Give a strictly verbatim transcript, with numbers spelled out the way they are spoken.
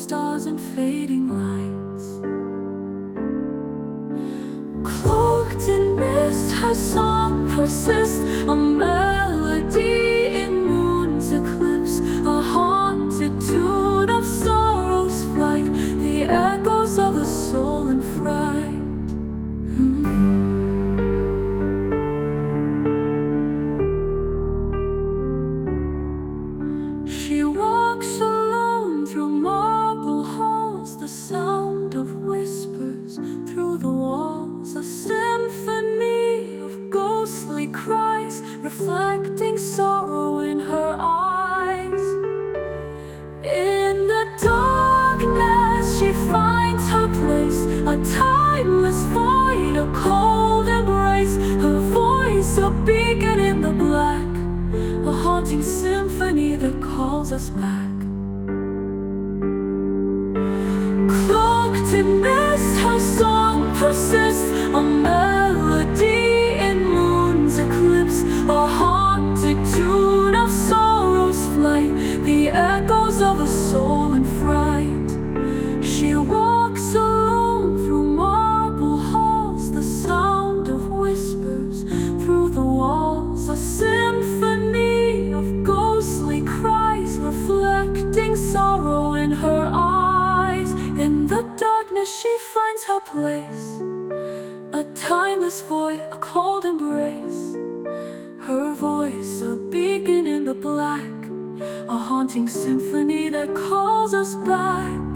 stars and fading lights. Cloaked in mist, her song persists, a melody in moon's eclipse, a haunted tune of sorrow's flight, the echoes of a soul in fright. She walks alone through marble halls, the sound of whispers through the walls, a symphony of ghostly cries, reflecting sorrow in her eyes. In the darkness she finds her place, a timeless void, a cold embrace, her voice a beacon in the black, a haunting symphony that calls us back. Cloaked in mist, her song persists, a melody in moon's eclipse, a haunted tune of sorrow's flight, the echoes of a soul in fright. She walks alone through marble halls, the sound of whispers through the walls, a symphony of ghostly cries, reflecting sorrow in her eyes. In the darkness she finds her place, a timeless void, a cold embrace, her voice a beacon in the black, a haunting symphony that calls us back.